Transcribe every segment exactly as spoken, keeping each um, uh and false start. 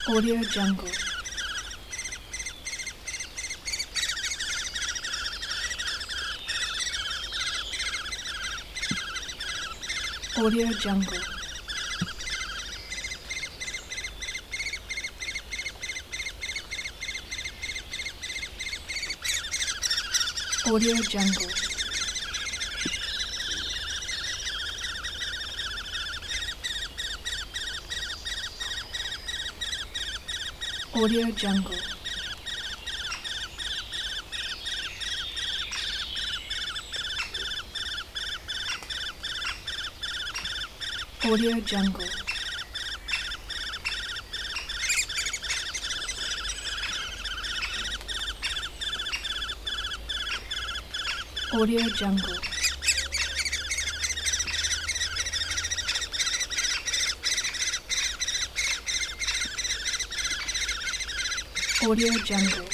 Audio Jungle. Audio Jungle. Audio Jungle. Audio Jungle. Audio Jungle. Audio Jungle. Audio Jungle.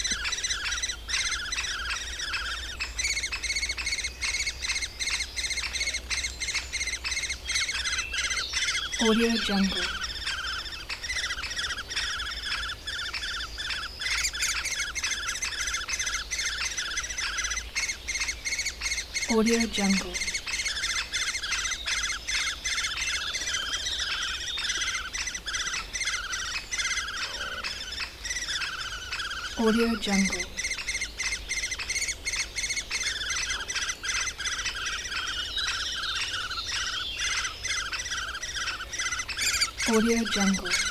Audio Jungle. Audio Jungle. Audio Jungle. Audio Jungle.